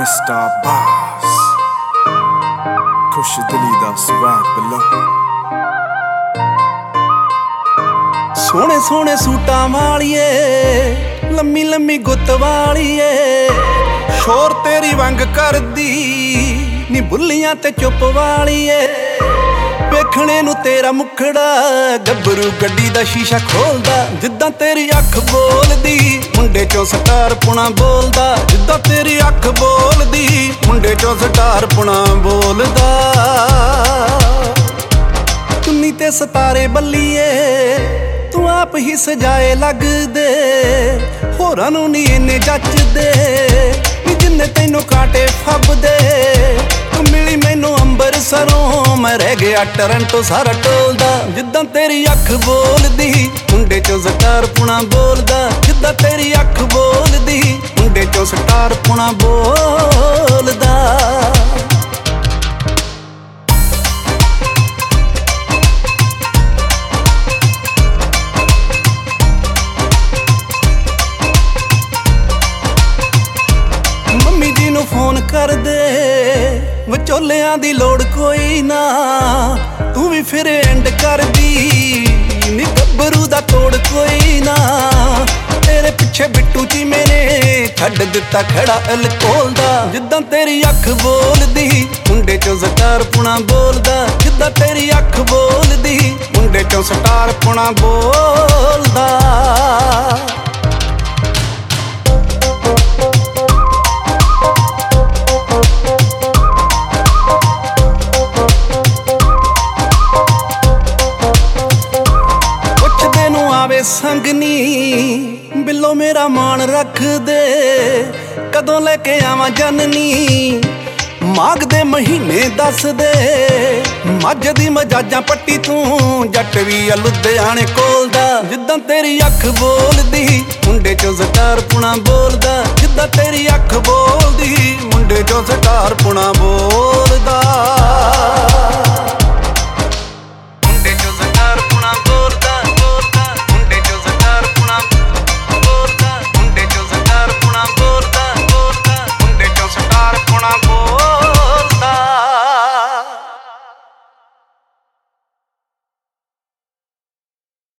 Mr. Boss, Kush Dili da swag below. सोने सोने सूटा वालिए लम्मी लम्मी गुत्त वालिए शोर तेरी वंग कर दी नी बुल्लियां ते चुप वालिए वेखणे नू तेरा मुखड़ा गब्बरू गड्डी दा शीशा खोलदा जिद्दां तेरी अख बोलदी मुंडे चों स्टार पुणा बोलदा जिद्दां तेरी अख बोलदी मुंडे चों स्टार पुणा बोलदा चुन्नी ते सितारे बल्लीए तू आप ही सजाए लगदे होरां नूं नी इन्ने जचदे नी जिन्ने तैनू कांटे फबदे तू मिली मैनू अंबरसरों मैं रह गया टोरंटो सारा टोलदा जिद्दां तेरी अख बोलदी मुंडे चों स्टार पुणा बोलदा जिद्दां तेरी अख बोलदी मुंडे चों स्टार पुणा बोलदा फोन कर दे विचोलियां दी लोड़ कोई ना तू भी फिर एंड कर दी नी गब्बरू दा तोड़ कोई ना तेरे पिछे बिट्टू ची मैंने छड्ड दिता खड़ा अलकोल दा जिद्दां तेरी अख बोलदी मुंडे चों स्टार पुणा बोलदा जिद्दां तेरी अख बोलदी मुंडे चों स्टार पुणा बोलदा संगनी बिल्लो मेरा मान रख दे कदों लेके आवां जननी माघ दे महीने दस दे मझ दी मजाजां पट्टी तू जट भी लुधियाने कोलदा जिद्दां तेरी अख बोलदी मुंडे चों स्टार पुणा बोलदा जिद्दां तेरी अख बोलदी मुंडे चों स्टार पुणा बोलदा